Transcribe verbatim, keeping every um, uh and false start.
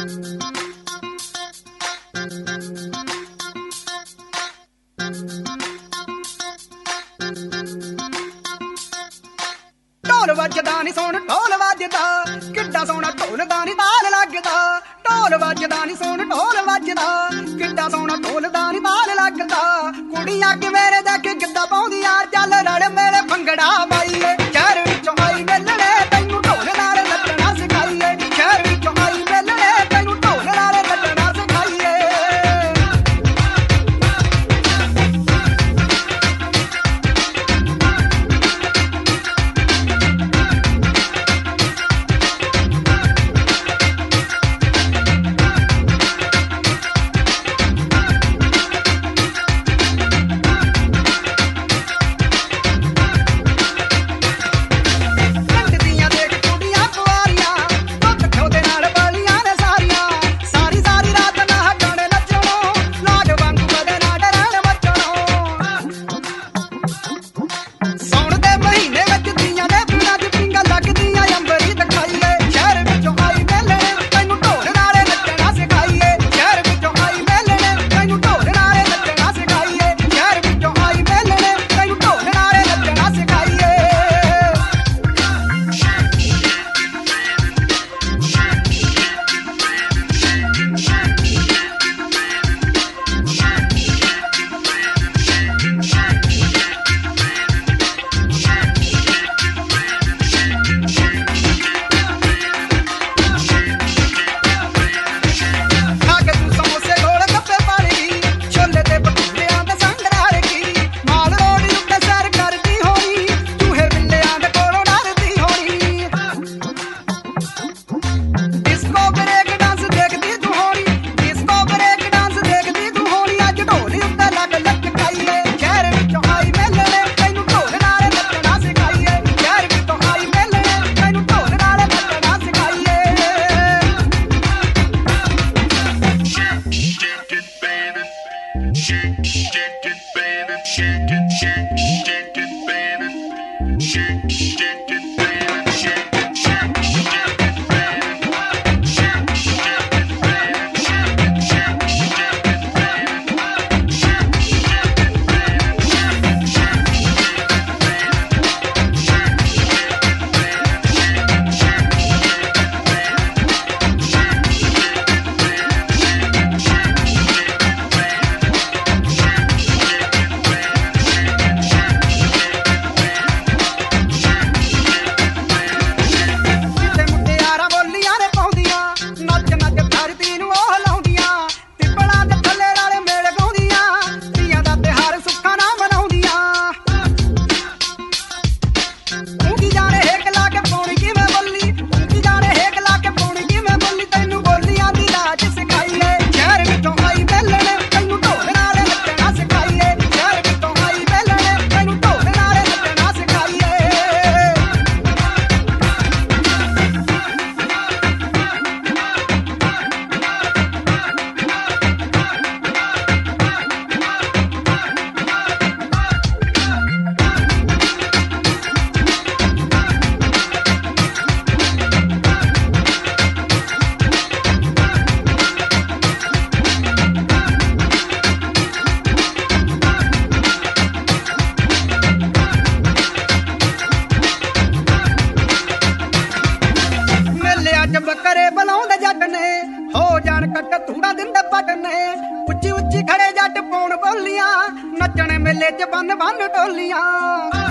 ਢੋਲ ਵੱਜਦਾ ਨੀ ਸੋਹਣ ਢੋਲ ਵੱਜਦਾ, ਕਿੱਡਾ ਸੋਹਣਾ ਢੋਲ ਦਾ ਨੀ ਤਾਲ ਲੱਗਦਾ। ਢੋਲ ਵੱਜਦਾ ਨੀ ਸੋਹਣ ਢੋਲ ਵੱਜਦਾ, ਕਿੱਡਾ ਸੋਹਣਾ ਢੋਲ ਦਾ ਨੀ ਤਾਲ ਲੱਗਦਾ। ਕੁੜੀਆਂ ਕਿ ਮੇਰੇ ਦੇ ਕੇ ਗਿੱਧਾ ਪਾਉਂਦੀਆਂ, ਚੱਲ ਰਲ ਮੇਲੇ ਭੰਗੜਾ ਪਾਈਏ। ਸ਼ਹਿਰ ਵਿੱਚੋਂ ਆਈ ਮੇਲਣੇ ਤੈਨੂੰ ਢੋਲ ਨਾਲ ਨੱਚਣਾ ਸਿਖਾਈਏ। ਸ਼ਹਿਰ ਵਿੱਚੋਂ ਆਈ ਮੇਲਣੇ ਤੈਨੂੰ ਢੋਲ ਨਾਲ ਨੱਚਣਾ ਸਿਖਾਈਏ। ਬੱਕਰੇ ਬਲਾਉਂਦੇ ਜੱਟ ਨੇ, ਹੋ ਜਾਣ ਕੱਟ ਧੂੜਾ ਦਿੰਦੇ ਪੱਟ ਨੇ। ਉੱਚੀ ਉੱਚੀ ਖੜੇ ਜੱਟ ਪਾਉਣ ਬੋਲੀਆਂ, ਨੱਚਣ ਮੇਲੇ ਚ ਬੰਨ ਬੰਨ ਟੋਲੀਆਂ।